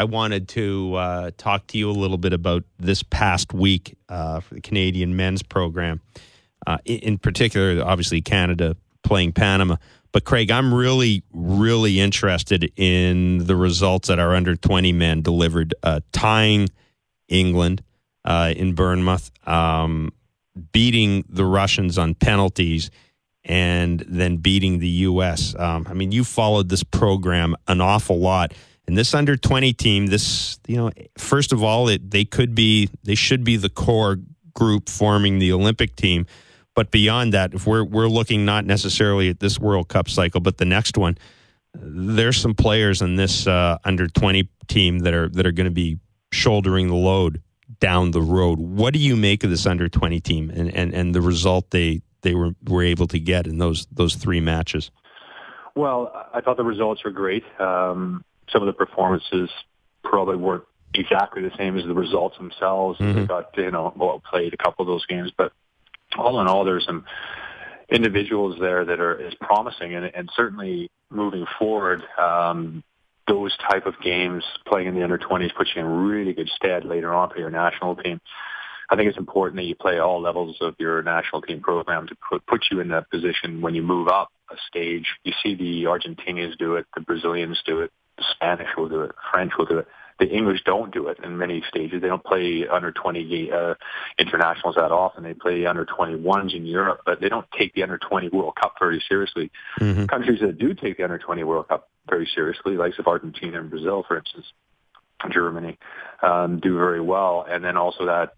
I wanted to talk to you a little bit about this past week for the Canadian men's program. In particular, obviously, Canada playing Panama. But, Craig, I'm really, really interested in the results that our under-20 men delivered, tying England in Bournemouth, beating the Russians on penalties, and then beating the U.S. I mean, you followed this program an awful lot. And this under-20 team, first of all, they should be the core group forming the Olympic team. But beyond that, if we're looking not necessarily at this World Cup cycle, but the next one, there's some players in this under-20 team that are going to be shouldering the load down the road. What do you make of this under-20 team and the result they were able to get in those three matches? Well, I thought the results were great. Some of the performances probably weren't exactly the same as the results themselves. Mm-hmm. They got well played a couple of those games, but all in all, there's some individuals there that are as promising, and certainly moving forward, those type of games playing in the under-20s puts you in really good stead later on for your national team. I think it's important that you play all levels of your national team program to put you in that position when you move up a stage. You see the Argentinians do it, the Brazilians do it, the Spanish will do it, French will do it. The English don't do it in many stages. They don't play under-20 internationals that often. They play under-21s in Europe, but they don't take the under-20 World Cup very seriously. Mm-hmm. Countries that do take the under-20 World Cup very seriously, like of Argentina and Brazil, for instance, Germany, do very well. And then also that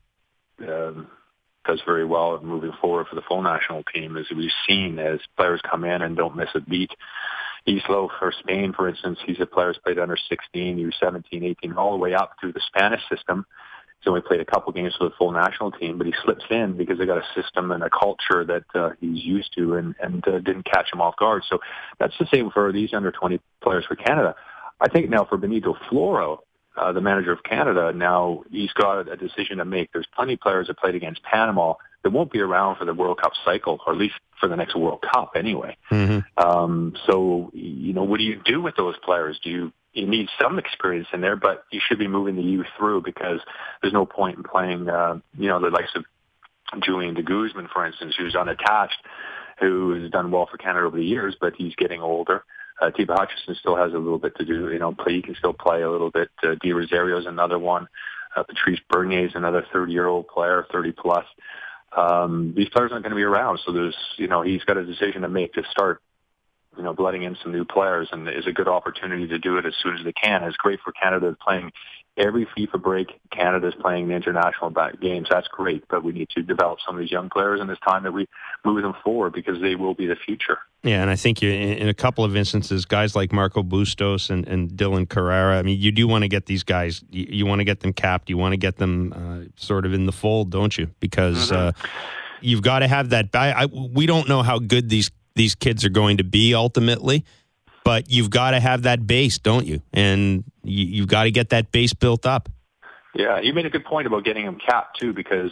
does very well moving forward for the full national team, as we've seen as players come in and don't miss a beat. Islo for Spain, for instance, he's a player who's played under 16, U17, 18, all the way up through the Spanish system. He's only played a couple games for the full national team, but he slips in because they got a system and a culture that he's used to and didn't catch him off guard. So that's the same for these under-20 players for Canada. I think now for Benito Floro, the manager of Canada, now he's got a decision to make. There's plenty of players that played against Panama that won't be around for the World Cup cycle, or at least for the next World Cup anyway. Mm-hmm. So, what do you do with those players? You need some experience in there, but you should be moving the youth through, because there's no point in playing, the likes of Julian de Guzman, for instance, who's unattached, who has done well for Canada over the years, but he's getting older. Tiba Hutchison still has a little bit to do. He can still play a little bit. Di Rosario's another one. Patrice Bernier is another 30-year-old player, 30-plus. These players aren't going to be around, so there's, he's got a decision to make to start, blooding in some new players, and is a good opportunity to do it as soon as they can. It's great for Canada playing every FIFA break. Canada's playing the international games. That's great, but we need to develop some of these young players, and it's time that we move them forward, because they will be the future. Yeah, and I think in a couple of instances, guys like Marco Bustos and Dylan Carrera, I mean, you do want to get these guys, you want to get them capped, you want to get them sort of in the fold, don't you? Because you've got to have that. We don't know how good these kids are going to be ultimately, but you've got to have that base, don't you? And you've got to get that base built up. Yeah, you made a good point about getting them capped, too, because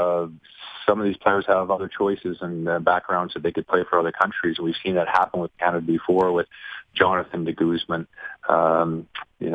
some of these players have other choices and backgrounds that they could play for other countries. We've seen that happen with Canada before, with Jonathan de Guzman. Asmir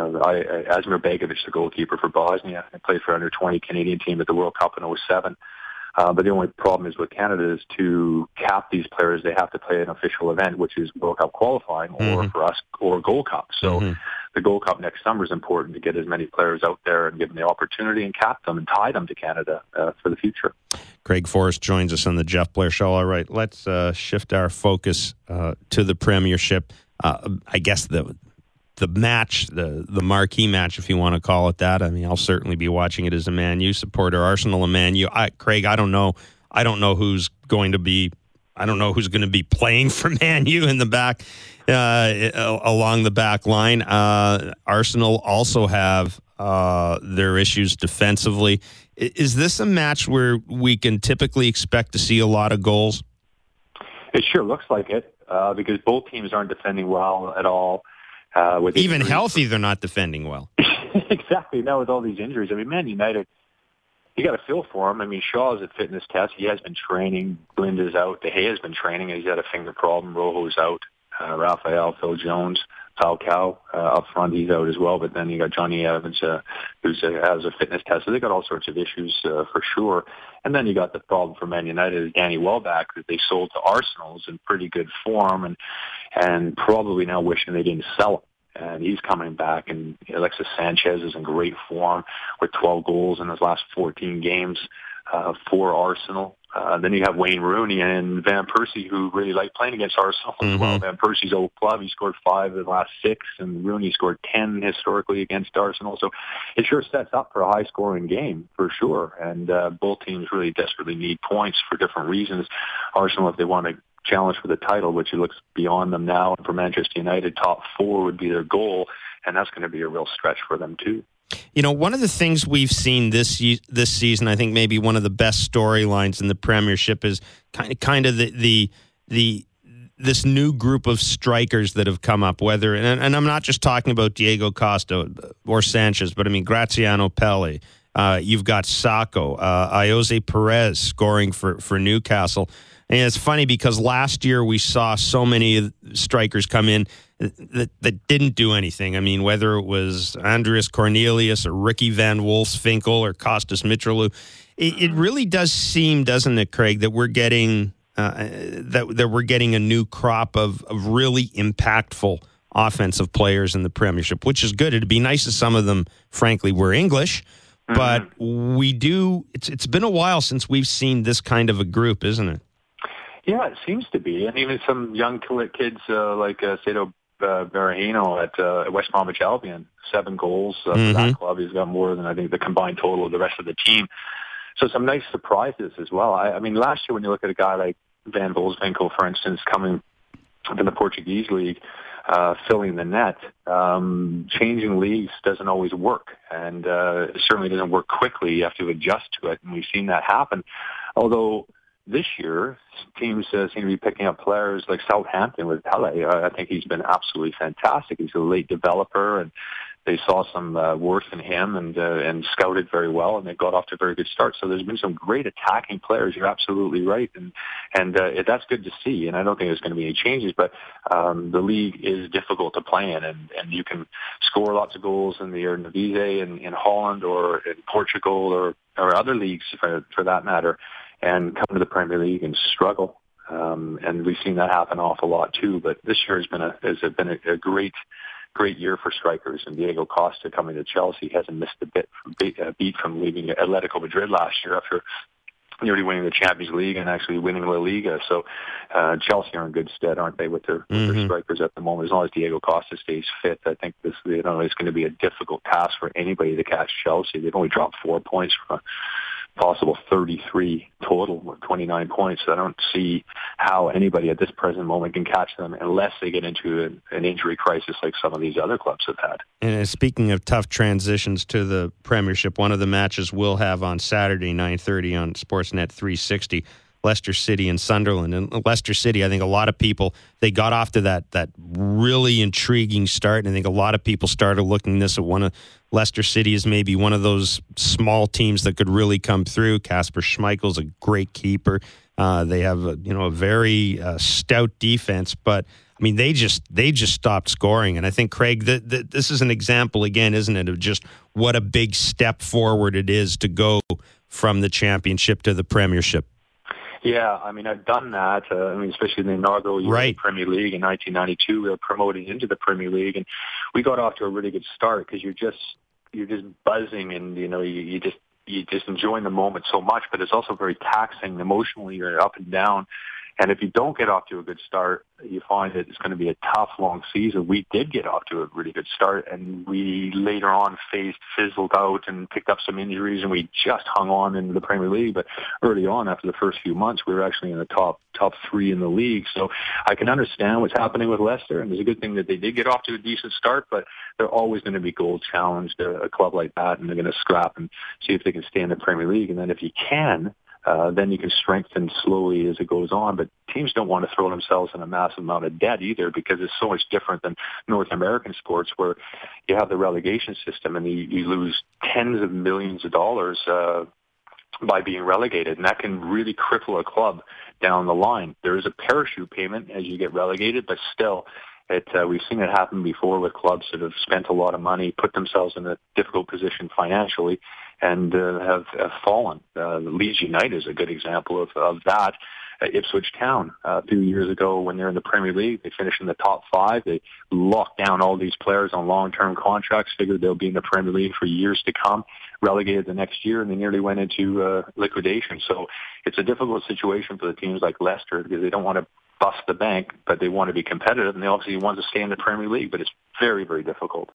Begovic, the goalkeeper for Bosnia, and played for under-20 Canadian team at the World Cup in 2007. But the only problem is with Canada is to cap these players, they have to play an official event, which is World Cup qualifying, or for us, or Gold Cup. So the Gold Cup next summer is important to get as many players out there and give them the opportunity and cap them and tie them to Canada for the future. Craig Forrest joins us on the Jeff Blair Show. All right, let's shift our focus to the Premiership. I guess the match, the marquee match, if you want to call it that. I mean, I'll certainly be watching it as a Man U supporter. Arsenal and Man U. Craig, I don't know who's going to be. I don't know who's going to be playing for Man U in the back, along the back line. Arsenal also have their issues defensively. Is this a match where we can typically expect to see a lot of goals? It sure looks like it, because both teams aren't defending well at all. Even healthy, they're not defending well. Exactly. Now with all these injuries, I mean, Man United, you got to feel for him. I mean, Shaw's at fitness test. He has been training. Blinda's out. De Gea has been training. He's had a finger problem. Rojo's out. Raphael, Phil Jones. Falcao up front, he's out as well. But then you got Johnny Evans, who's has a fitness test. So they got all sorts of issues for sure. And then you got the problem for Man United is Danny Welbeck, that they sold to Arsenal, is in pretty good form, and probably now wishing they didn't sell him. And he's coming back, and Alexis Sanchez is in great form with 12 goals in his last 14 games for Arsenal. Then you have Wayne Rooney and Van Persie, who really like playing against Arsenal as well. Van Persie's old club, he scored 5 in the last 6, and Rooney scored 10 historically against Arsenal. So it sure sets up for a high-scoring game, for sure. And both teams really desperately need points for different reasons. Arsenal, if they want to challenge for the title, which it looks beyond them now, and for Manchester United, top 4 would be their goal, and that's going to be a real stretch for them too. You know, one of the things we've seen this season, I think maybe one of the best storylines in the Premiership is kind of this new group of strikers that have come up. Whether and I'm not just talking about Diego Costa or Sanchez, but I mean Graziano Pelle. You've got Sacco, Ayoze Perez scoring for Newcastle. And it's funny because last year we saw so many strikers come in that didn't do anything. I mean, whether it was Andreas Cornelius or Ricky Van Wolfswinkel or Kostas Mitroglou, it really does seem, doesn't it, Craig, that we're getting that we're getting a new crop of really impactful offensive players in the Premiership, which is good. It'd be nice if some of them, frankly, were English. But we do. It's been a while since we've seen this kind of a group, isn't it? Yeah, it seems to be. And even some young kids like Sado Berahino at West Bromwich Albion, 7 goals for that club. He's got more than, I think, the combined total of the rest of the team. So some nice surprises as well. I mean, last year when you look at a guy like Van Wolfswinkel, for instance, coming from the Portuguese league, filling the net, changing leagues doesn't always work. And it certainly doesn't work quickly. You have to adjust to it. And we've seen that happen. Although this year, teams seem to be picking up players like Southampton with Pele. I think he's been absolutely fantastic. He's a late developer, and they saw some worth in him and scouted very well, and they got off to a very good start. So there's been some great attacking players. You're absolutely right, and that's good to see. And I don't think there's going to be any changes, but the league is difficult to play in, and you can score lots of goals in the Eredivisie in Holland or in Portugal or other leagues for that matter, and come to the Premier League and struggle. And we've seen that happen an awful lot too. But this year has been a great year for strikers. And Diego Costa coming to Chelsea hasn't missed a beat from leaving Atletico Madrid last year after nearly winning the Champions League and actually winning La Liga. So Chelsea are in good stead, aren't they, with their strikers at the moment? As long as Diego Costa stays fit, I think it's going to be a difficult task for anybody to catch Chelsea. They've only dropped 4 points from a possible 33 total with 29 points. So I don't see how anybody at this present moment can catch them unless they get into an injury crisis like some of these other clubs have had. And speaking of tough transitions to the Premiership, one of the matches we'll have on Saturday, 9:30 on Sportsnet 360, Leicester City and Sunderland. And Leicester City, I think a lot of people, they got off to that really intriguing start, and I think a lot of people started looking this at one of Leicester City as maybe one of those small teams that could really come through. Kasper Schmeichel's a great keeper. They have a very stout defense, but I mean they just stopped scoring. And I think, Craig, this is an example again, isn't it, of just what a big step forward it is to go from the Championship to the Premiership. Yeah, I mean, I've done that. Especially in the inaugural year of the Premier League in 1992, we were promoted into the Premier League, and we got off to a really good start because you're just buzzing, and you just enjoying the moment so much. But it's also very taxing emotionally. You're up and down. And if you don't get off to a good start, you find that it's going to be a tough, long season. We did get off to a really good start, and we later on fizzled out and picked up some injuries, and we just hung on into the Premier League. But early on, after the first few months, we were actually in the top 3 in the league. So I can understand what's happening with Leicester, and it's a good thing that they did get off to a decent start, but they're always going to be goal challenged, a club like that, and they're going to scrap and see if they can stay in the Premier League. And then if you can, then you can strengthen slowly as it goes on. But teams don't want to throw themselves in a massive amount of debt either, because it's so much different than North American sports, where you have the relegation system and you lose tens of millions of dollars by being relegated, and that can really cripple a club down the line. There is a parachute payment as you get relegated, but still, We've seen it happen before with clubs that have spent a lot of money, put themselves in a difficult position financially, and have fallen. Leeds United is a good example of that. Ipswich Town, a few years ago when they're in the Premier League, they finished in the top 5. They locked down all these players on long-term contracts, figured they'll be in the Premier League for years to come, relegated the next year, and they nearly went into liquidation. So it's a difficult situation for the teams like Leicester because they don't want to bust the bank, but they want to be competitive, and they obviously want to stay in the Premier League, but it's very, very difficult.